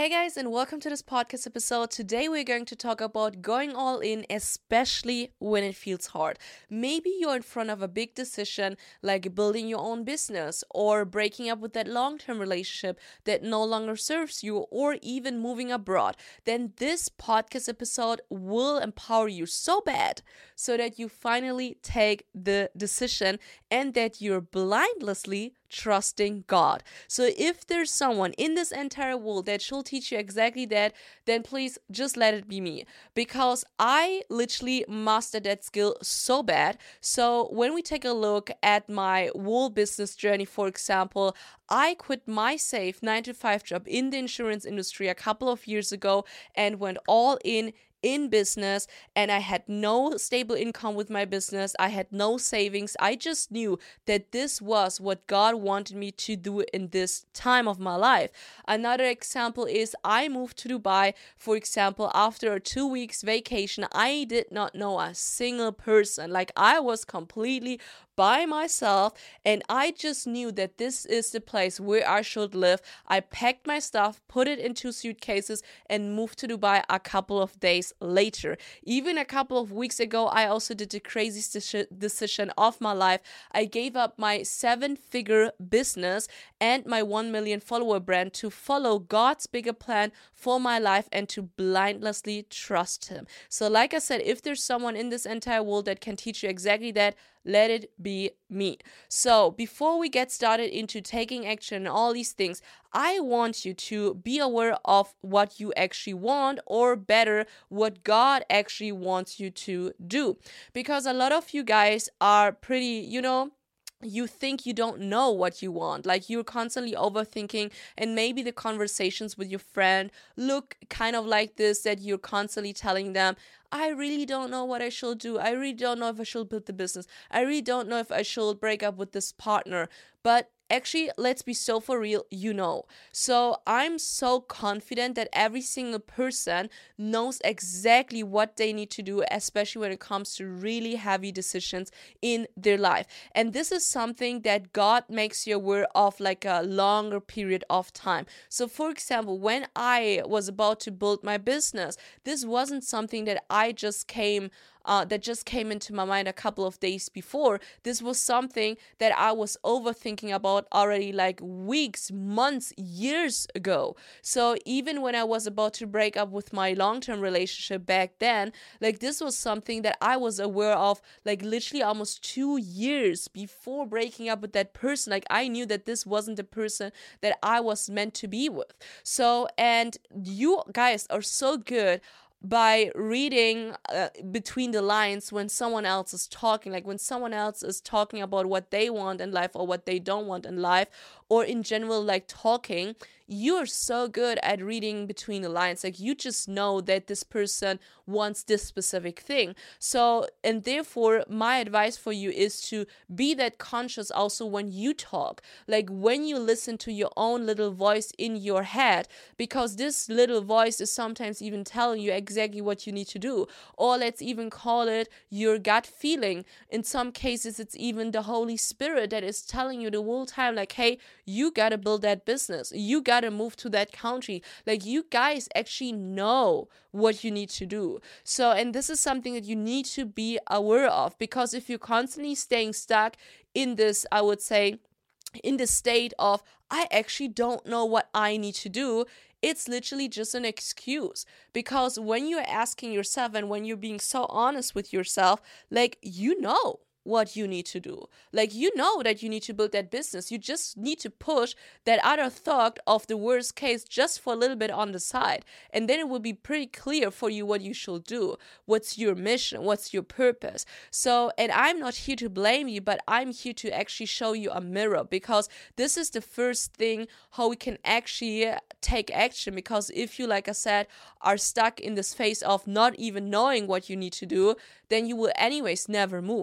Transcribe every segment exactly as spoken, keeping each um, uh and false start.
Hey guys, and welcome to this podcast episode. Today we're going to talk about going all in, especially when it feels hard. Maybe you're in front of a big decision like building your own business or breaking up with that long-term relationship that no longer serves you, or even moving abroad. Then this podcast episode will empower you so bad so that you finally take the decision and that you're blindlessly trusting God. So if there's someone in this entire world that should teach you exactly that, then please just let it be me, because I literally mastered that skill so bad. So when we take a look at my whole business journey, for example, I quit my safe nine to five job in the insurance industry a couple of years ago and went all in in business, and I had no stable income with my business. I had no savings. I just knew that this was what God wanted me to do in this time of my life. Another example is I moved to Dubai, for example, after a two weeks vacation. I did not know a single person. Like, I was completely by myself, and I just knew that this is the place where I should live. I packed my stuff, put it into suitcases, and moved to Dubai a couple of days later. Even a couple of weeks ago, I also did the craziest decision of my life. I gave up my seven-figure business and my one million follower brand to follow God's bigger plan for my life and to blindlessly trust Him. So like I said, if there's someone in this entire world that can teach you exactly that, let it be me. So before we get started into taking action and all these things, I want you to be aware of what you actually want, or better, what God actually wants you to do. Because a lot of you guys are pretty, you know, you think you don't know what you want. Like, you're constantly overthinking, and maybe the conversations with your friend look kind of like this, that you're constantly telling them, I really don't know what I should do. I really don't know if I should build the business. I really don't know if I should break up with this partner. But actually, let's be so for real, you know. So I'm so confident that every single person knows exactly what they need to do, especially when it comes to really heavy decisions in their life. And this is something that God makes you aware of, like a longer period of time. So for example, when I was about to build my business, this wasn't something that I just came Uh, that just came into my mind a couple of days before. This was something that I was overthinking about already like weeks, months, years ago. So even when I was about to break up with my long-term relationship back then, like, this was something that I was aware of like literally almost two years before breaking up with that person. Like, I knew that this wasn't the person that I was meant to be with. So, and you guys are so good by reading uh, between the lines when someone else is talking, like when someone else is talking about what they want in life or what they don't want in life, or in general, like talking, you're so good at reading between the lines. Like, you just know that this person wants this specific thing. So, and therefore, my advice for you is to be that conscious also when you talk, like when you listen to your own little voice in your head, because this little voice is sometimes even telling you exactly what you need to do. Or let's even call it your gut feeling. In some cases, it's even the Holy Spirit that is telling you the whole time, like, hey, you gotta build that business. You gotta move to that country. Like, you guys actually know what you need to do. So, and this is something that you need to be aware of, because if you're constantly staying stuck in this, I would say, in the state of, I actually don't know what I need to do, it's literally just an excuse. Because when you're asking yourself and when you're being so honest with yourself, like, you know what you need to do. Like, you know that you need to build that business. You just need to push that other thought of the worst case just for a little bit on the side. And then it will be pretty clear for you what you should do. What's your mission? What's your purpose? So, and I'm not here to blame you, but I'm here to actually show you a mirror, because this is the first thing how we can actually take action. Because if you, like I said, are stuck in this phase of not even knowing what you need to do, then you will anyways never move. So in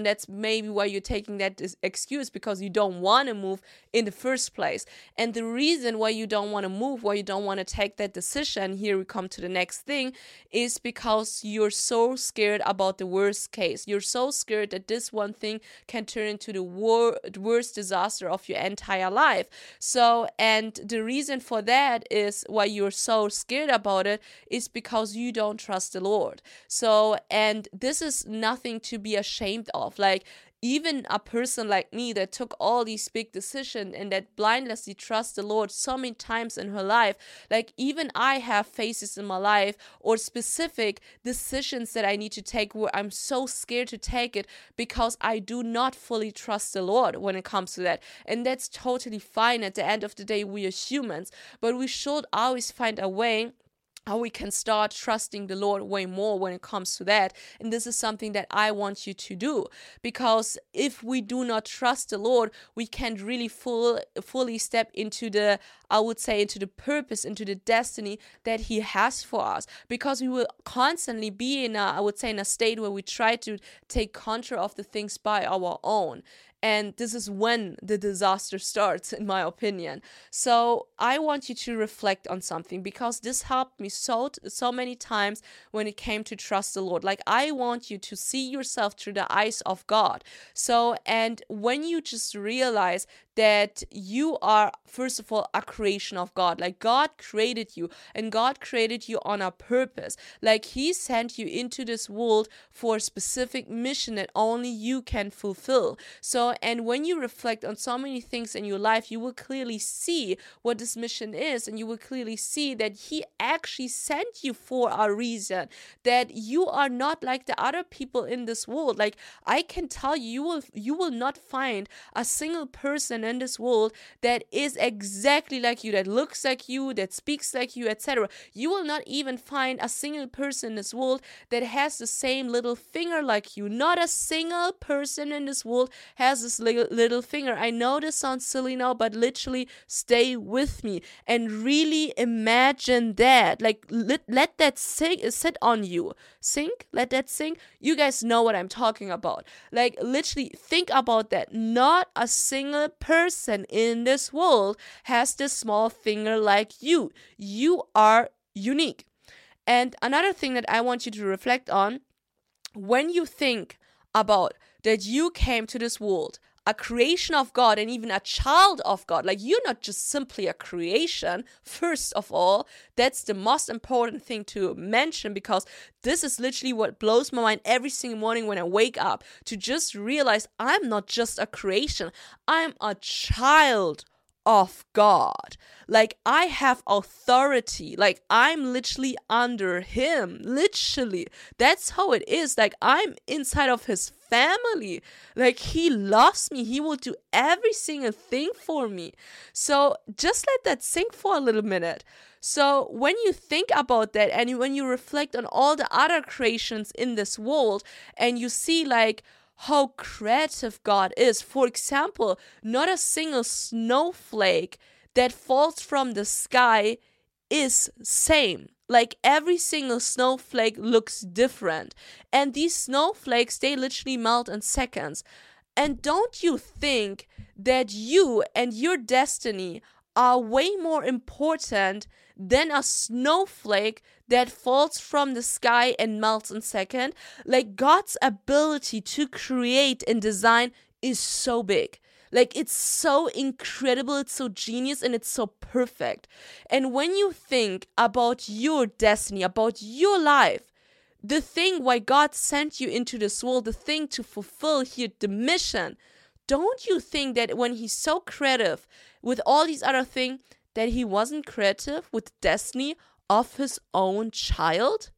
that's maybe why you're taking that excuse, because you don't want to move in the first place. And the reason why you don't want to move, why you don't want to take that decision, here we come to the next thing, is because you're so scared about the worst case. You're so scared that this one thing can turn into the wor- worst disaster of your entire life. So, and the reason for that is why you're so scared about it is because you don't trust the Lord. So, and this is nothing to be ashamed of. Like, even a person like me that took all these big decisions and that blindlessly trusts the Lord so many times in her life, like even I have phases in my life or specific decisions that I need to take where I'm so scared to take it because I do not fully trust the Lord when it comes to that. And that's totally fine. At the end of the day, we are humans, but we should always find a way how we can start trusting the Lord way more when it comes to that. And this is something that I want you to do, because if we do not trust the Lord, we can't really full, fully step into the, I would say, into the purpose, into the destiny that He has for us, because we will constantly be in a, I would say, in a state where we try to take control of the things by our own. And this is when the disaster starts, in my opinion. So I want you to reflect on something, because this helped me so so many times when it came to trust the Lord. Like, I want you to see yourself through the eyes of God. So, and when you just realize that you are, first of all, a creation of God. Like, God created you, and God created you on a purpose. Like, He sent you into this world for a specific mission that only you can fulfill. So, and when you reflect on so many things in your life, you will clearly see what this mission is, and you will clearly see that He actually sent you for a reason, that you are not like the other people in this world. Like, I can tell you, you will, you will not find a single person in this world that is exactly like you, that looks like you, that speaks like you, et cetera. You will not even find a single person in this world that has the same little finger like you. Not a single person in this world has this little, little finger. I know this sounds silly now, but literally stay with me and really imagine that. Like, let, let that sink, sit on you. Sink? Let that sink? You guys know what I'm talking about. Like, literally think about that. Not a single person in this world has this small finger like you. You are unique. And another thing that I want you to reflect on, when you think about that you came to this world, a creation of God and even a child of God, like, you're not just simply a creation. First of all, that's the most important thing to mention, because this is literally what blows my mind every single morning when I wake up, to just realize I'm not just a creation, I'm a child of God. Like, I have authority. Like, I'm literally under Him. Literally. That's how it is. Like, I'm inside of His family. Like, He loves me. He will do every single thing for me. So just let that sink for a little minute. So when you think about that, and when you reflect on all the other creations in this world, and you see, like, how creative God is. For example, not a single snowflake that falls from the sky is same. Like, every single snowflake looks different. And these snowflakes, they literally melt in seconds. And don't you think that you and your destiny are way more important than a snowflake that falls from the sky and melts in a second? Like, God's ability to create and design is so big. Like, it's so incredible, it's so genius, and it's so perfect. And when you think about your destiny, about your life, the thing why God sent you into this world, the thing to fulfill here, the mission, don't you think that when He's so creative with all these other things, that He wasn't creative with the destiny of His own child?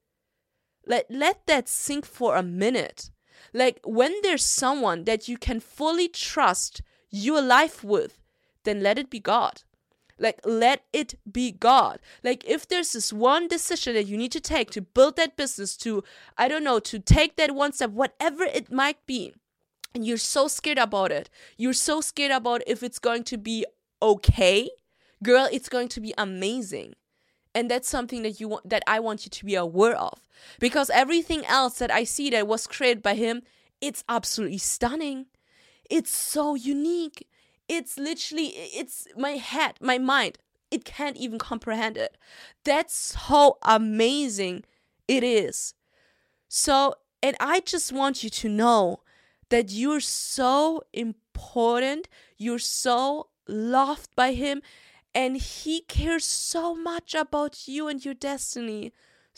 Let, let that sink for a minute. Like, when there's someone that you can fully trust your life with, then let it be God. Like, let it be God. Like, if there's this one decision that you need to take to build that business, to, I don't know, to take that one step, whatever it might be, and you're so scared about it, you're so scared about if it's going to be okay, girl, it's going to be amazing. And that's something that you want, that I want you to be aware of. Because everything else that I see that was created by Him it's absolutely stunning. It's so unique. It's literally, it's my head, my mind. It can't even comprehend it. That's how amazing it is. So, and I just want you to know that you're so important. You're so loved by him. And he cares so much about you and your destiny.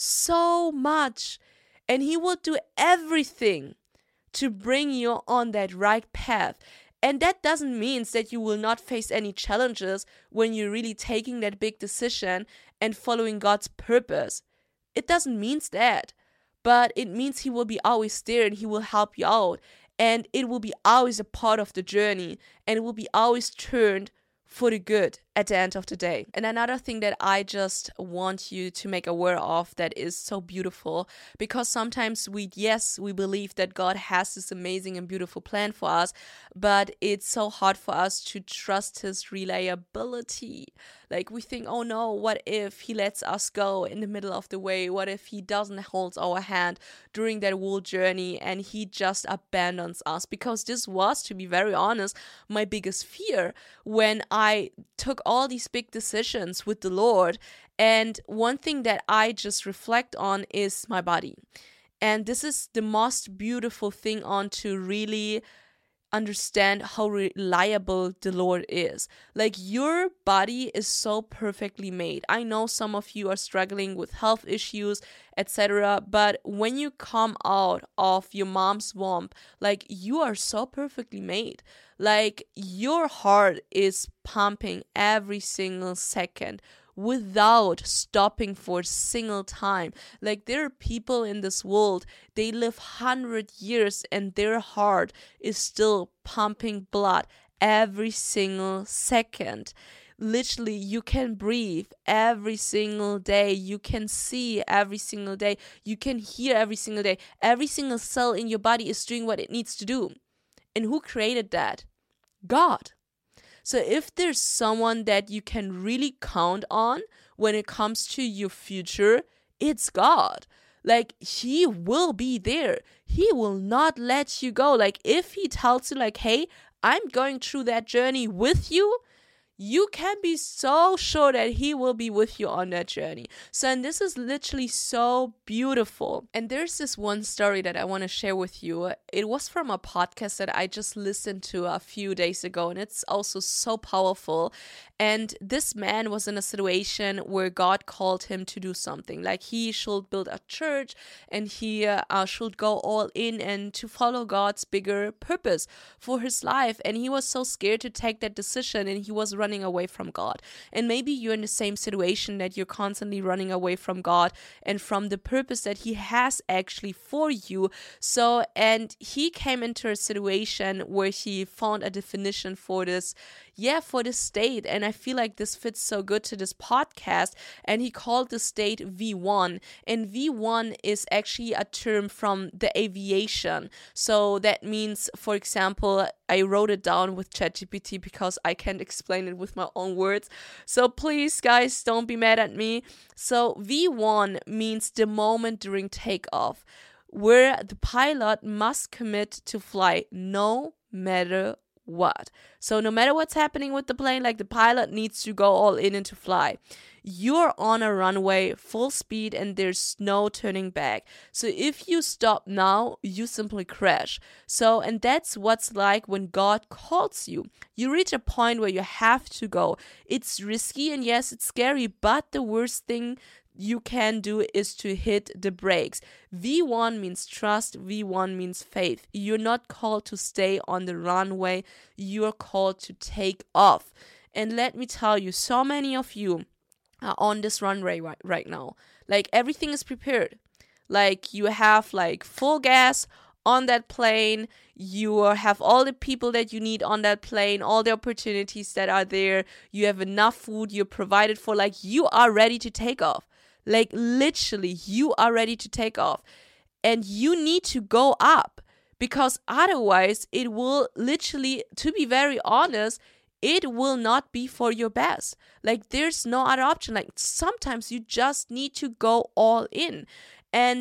So much. And he will do everything to bring you on that right path. And that doesn't mean that you will not face any challenges when you're really taking that big decision and following God's purpose. It doesn't mean that. But it means he will be always there and he will help you out. And it will be always a part of the journey. And it will be always turned for the good at the end of the day. And another thing that I just want you to make aware of that is so beautiful, because sometimes we, yes, we believe that God has this amazing and beautiful plan for us, but it's so hard for us to trust his reliability. Like we think, oh no, what if he lets us go in the middle of the way? What if he doesn't hold our hand during that whole journey and he just abandons us? Because this was, to be very honest, my biggest fear when I took all these big decisions with the Lord. And one thing that I just reflect on is my body. And this is the most beautiful thing on to really understand how reliable the Lord is. Like, your body is so perfectly made. I know some of you are struggling with health issues, et cetera. But when you come out of your mom's womb, like, you are so perfectly made. Like, your heart is pumping every single second without stopping for a single time. Like, there are people in this world, they live one hundred years and their heart is still pumping blood every single second. Literally, you can breathe every single day. You can see every single day. You can hear every single day. Every single cell in your body is doing what it needs to do. And who created that? God. So if there's someone that you can really count on when it comes to your future, it's God. Like, he will be there. He will not let you go. Like, if he tells you, like, hey, I'm going through that journey with you, you can be so sure that he will be with you on that journey. So, and this is literally so beautiful. And there's this one story that I want to share with you. It was from a podcast that I just listened to a few days ago, and it's also so powerful. And this man was in a situation where God called him to do something. Like, he should build a church and he uh, should go all in and to follow God's bigger purpose for his life. And he was so scared to take that decision, and he was running away from God. And maybe you're in the same situation, that you're constantly running away from God and from the purpose that he has actually for you. So, and he came into a situation where he found a definition for this, yeah, for this state. And I feel like this fits so good to this podcast. And he called the state V one. And V one is actually a term from the aviation. So that means, for example, I wrote it down with ChatGPT because I can't explain it with my own words. So please, guys, don't be mad at me. So V one means the moment during takeoff, where the pilot must commit to fly no matter what. So no matter what's happening with the plane, like, the pilot needs to go all in and to fly. You're on a runway full speed and there's no turning back. So if you stop now, you simply crash. So, and that's what's like when God calls you. You reach a point where you have to go. It's risky and yes, it's scary, but the worst thing you can do is to hit the brakes. V one means trust. V one means faith. You're not called to stay on the runway. You're called to take off. And let me tell you, so many of you are on this runway right, right now. Like, everything is prepared. Like, you have like full gas on that plane. You have all the people that you need on that plane, all the opportunities that are there. You have enough food. You're provided for. Like, you are ready to take off. Like, literally, you are ready to take off. And you need to go up, because otherwise it will literally, to be very honest, it will not be for your best. Like, there's no other option. Like, sometimes you just need to go all in. And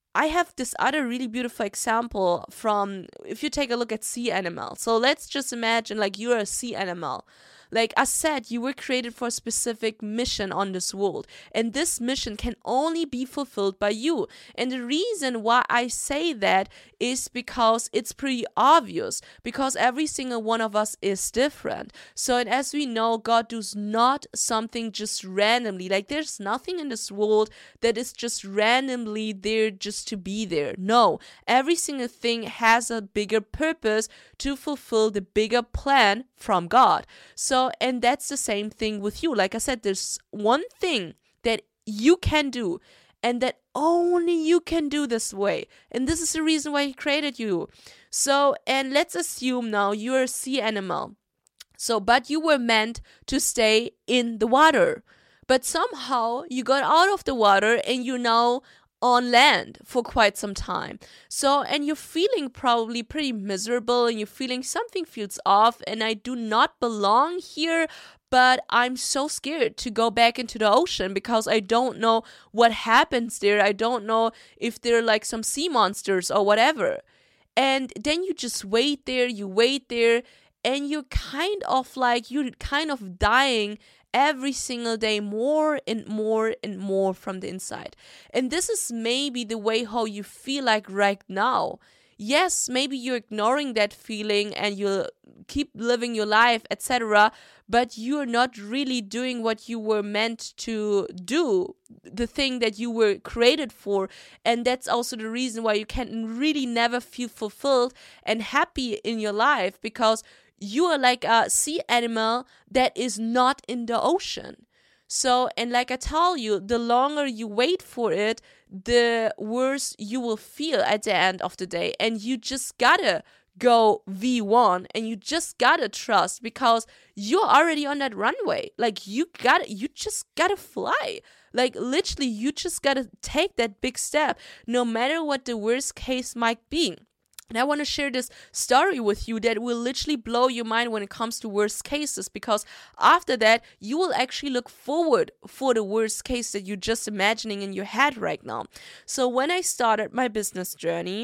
I have this other really beautiful example from, if you take a look at sea animals. So let's just imagine like you're a sea animal. Like I said, you were created for a specific mission on this world, and this mission can only be fulfilled by you. And the reason why I say that is because it's pretty obvious, because every single one of us is different. So, and as we know, God does not something just randomly. Like there's nothing in this world that is just randomly there just to be there. No, every single thing has a bigger purpose to fulfill the bigger plan from God. So, and that's the same thing with you. Like I said, there's one thing that you can do, and that only you can do this way. And this is the reason why He created you. So, and let's assume now you're a sea animal. So, but you were meant to stay in the water. But somehow you got out of the water and you're now on land for quite some time. So, and you're feeling probably pretty miserable, and you're feeling something feels off, and I do not belong here, but I'm so scared to go back into the ocean because I don't know what happens there. I don't know if there are like some sea monsters or whatever. And then you just wait there, you wait there, and you're kind of like, you're kind of dying every single day, more and more and more from the inside. And this is maybe the way how you feel like right now. Yes, maybe you're ignoring that feeling and you keep living your life, et cetera, but you're not really doing what you were meant to do, the thing that you were created for. And that's also the reason why you can really never feel fulfilled and happy in your life, because you are like a sea animal that is not in the ocean. So, and like I tell you, the longer you wait for it, the worse you will feel at the end of the day. And you just gotta go V one, and you just gotta trust, because you're already on that runway. Like you gotta, you just gotta fly. Like literally, you just gotta take that big step, no matter what the worst case might be. And I want to share this story with you that will literally blow your mind when it comes to worst cases, because after that, you will actually look forward for the worst case that you're just imagining in your head right now. So when I started my business journey,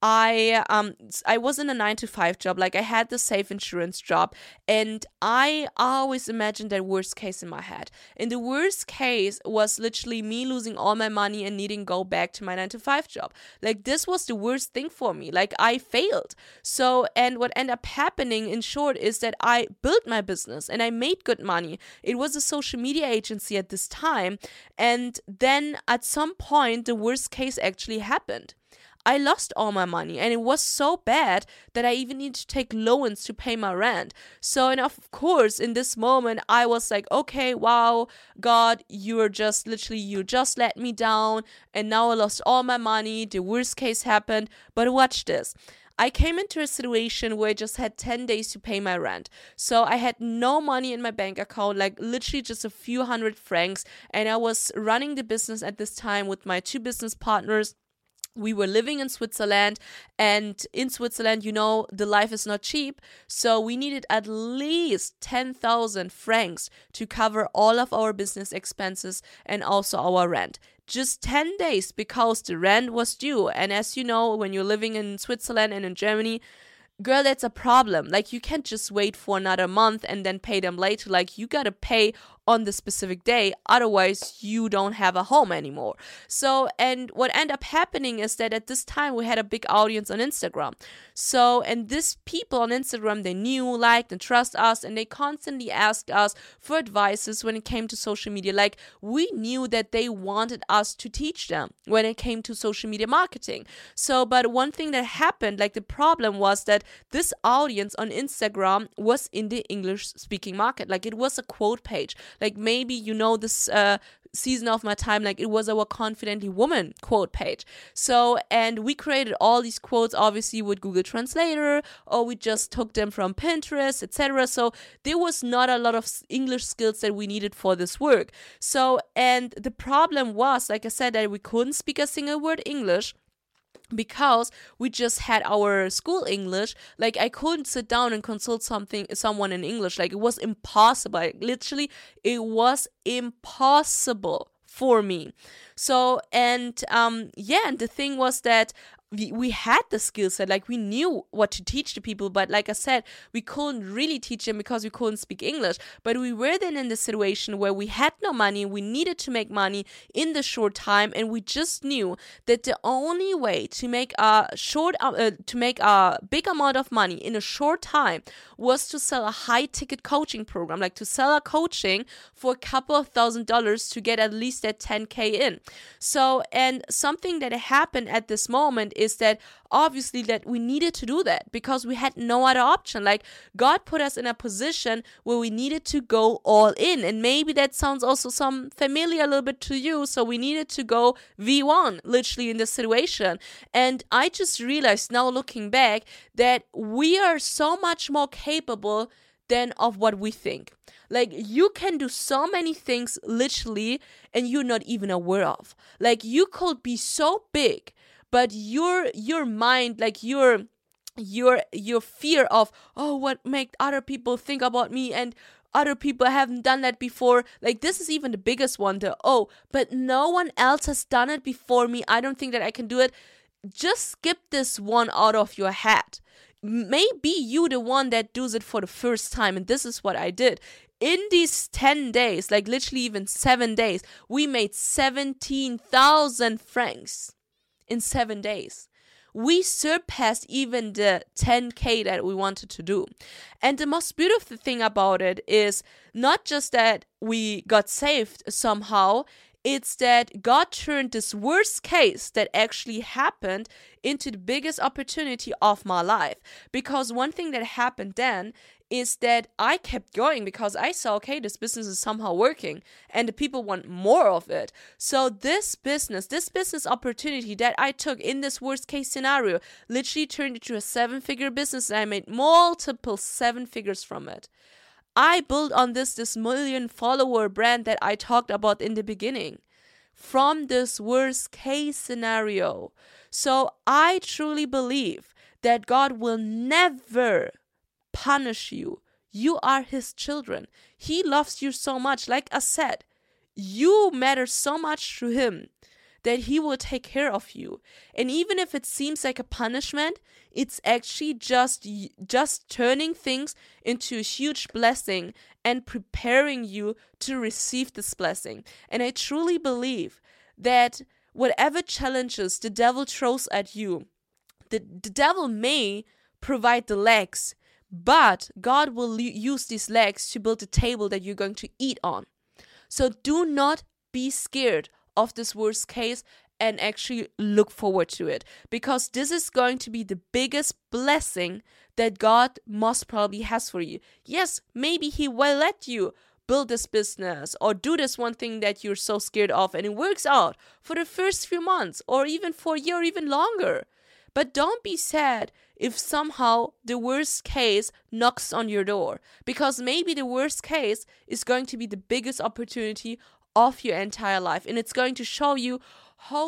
I um I was in a nine to five job. Like I had the safe insurance job, and I always imagined that worst case in my head. And the worst case was literally me losing all my money and needing to go back to my nine to five job. Like this was the worst thing for me. Like I failed. So, and what ended up happening in short is that I built my business and I made good money. It was a social media agency at this time. And then at some point, the worst case actually happened. I lost all my money, and it was so bad that I even needed to take loans to pay my rent. So, and of course, in this moment, I was like, okay, wow, God, you're just literally, you just let me down, and now I lost all my money. The worst case happened. But watch this. I came into a situation where I just had ten days to pay my rent. So I had no money in my bank account, like literally just a few hundred francs. And I was running the business at this time with my two business partners. We were living in Switzerland, and in Switzerland, you know, the life is not cheap. So we needed at least ten thousand francs to cover all of our business expenses and also our rent. Just ten days, because the rent was due. And as you know, when you're living in Switzerland and in Germany, girl, that's a problem. Like you can't just wait for another month and then pay them later. Like you gotta pay on the specific day, otherwise you don't have a home anymore. So, and what ended up happening is that at this time we had a big audience on Instagram. So, and these people on Instagram, they knew, liked, and trust us, and they constantly asked us for advices when it came to social media. Like we knew that they wanted us to teach them when it came to social media marketing. So, but one thing that happened, like the problem was that this audience on Instagram was in the English speaking market. Like it was a quote page. Like maybe you know this uh, season of my time, like it was our Confidently Woman quote page. So, and we created all these quotes obviously with Google Translator, or we just took them from Pinterest, et cetera. So there was not a lot of English skills that we needed for this work. So, and the problem was, like I said, that we couldn't speak a single word English, because we just had our school English. Like I couldn't sit down and consult something someone in English. Like it was impossible. Like, literally, it was impossible for me. So, and um, yeah, and the thing was that we, we had the skill set, like we knew what to teach the people, but like I said, we couldn't really teach them because we couldn't speak English. But we were then in the situation where we had no money, we needed to make money in the short time, and we just knew that the only way to make a short, uh, to make a big amount of money in a short time was to sell a high ticket coaching program, like to sell a coaching for a couple of thousand dollars to get at least that ten K in. So, and something that happened at this moment is that obviously that we needed to do that because we had no other option. Like God put us in a position where we needed to go all in. And maybe that sounds also some familiar a little bit to you. So we needed to go V one literally in this situation. And I just realized now looking back that we are so much more capable than of what we think. Like you can do so many things literally and you're not even aware of. Like you could be so big, but your your mind, like your your your fear of, oh, what make other people think about me, and other people haven't done that before. Like this is even the biggest one, the oh, but no one else has done it before me, I don't think that I can do it. Just skip this one out of your head. Maybe you the one that does it for the first time, and this is what I did. In these ten days, like literally even seven days, we made seventeen thousand francs in seven days. We surpassed even the ten K that we wanted to do. And the most beautiful thing about it is not just that we got saved somehow, it's that God turned this worst case that actually happened into the biggest opportunity of my life. Because one thing that happened then is that I kept going because I saw, okay, this business is somehow working and the people want more of it. So this business, this business opportunity that I took in this worst case scenario literally turned into a seven figure business, and I made multiple seven figures from it. I built on this, this million follower brand that I talked about in the beginning from this worst case scenario. So I truly believe that God will never punish you. You are his children. He loves you so much. Like I said, you matter so much to him that he will take care of you. And even if it seems like a punishment, it's actually just just turning things into a huge blessing and preparing you to receive this blessing. And I truly believe that whatever challenges the devil throws at you, the, the devil may provide the legs, but God will use these legs to build a table that you're going to eat on. So do not be scared of this worst case and actually look forward to it, because this is going to be the biggest blessing that God most probably has for you. Yes, maybe he will let you build this business or do this one thing that you're so scared of, and it works out for the first few months or even for a year or even longer. But don't be sad if somehow the worst case knocks on your door, because maybe the worst case is going to be the biggest opportunity of your entire life, and it's going to show you how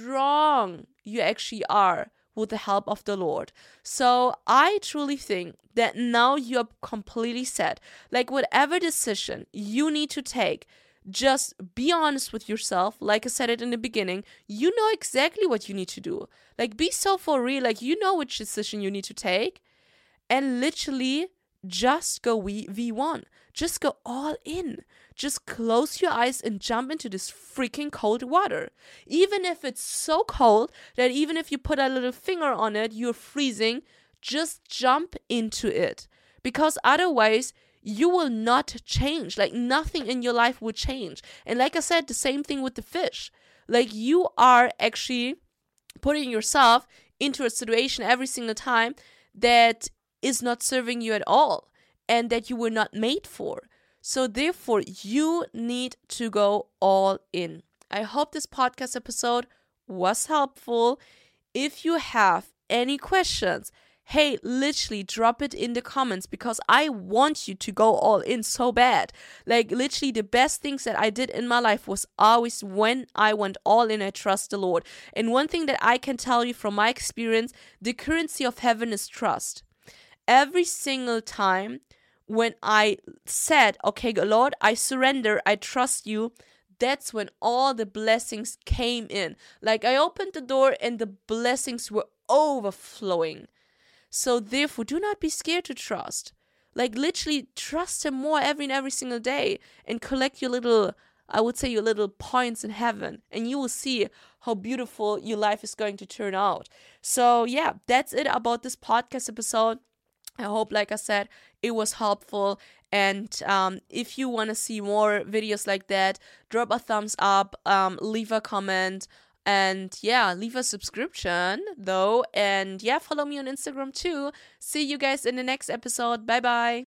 strong you actually are with the help of the Lord. So I truly think that now you're completely set. Like whatever decision you need to take, just be honest with yourself. Like I said it in the beginning, you know exactly what you need to do. Like be so for real, like you know which decision you need to take, and literally just go V one. Just go all in. Just close your eyes and jump into this freaking cold water. Even if it's so cold that even if you put a little finger on it, you're freezing, just jump into it. Because otherwise, you will not change. Like nothing in your life will change. And like I said, the same thing with the fish. Like you are actually putting yourself into a situation every single time that is not serving you at all and that you were not made for. So therefore, you need to go all in. I hope this podcast episode was helpful. If you have any questions, hey, literally drop it in the comments, because I want you to go all in so bad. Like literally the best things that I did in my life was always when I went all in, I trust the Lord. And one thing that I can tell you from my experience, the currency of heaven is trust. Every single time when I said, okay, Lord, I surrender, I trust you, that's when all the blessings came in. Like, I opened the door and the blessings were overflowing. So therefore, do not be scared to trust. Like, literally trust him more every and every single day and collect your little, I would say, your little points in heaven, and you will see how beautiful your life is going to turn out. So yeah, that's it about this podcast episode. I hope, like I said, it was helpful. And um, if you want to see more videos like that, drop a thumbs up, um, leave a comment, and yeah, leave a subscription though. And yeah, follow me on Instagram too. See you guys in the next episode. Bye bye.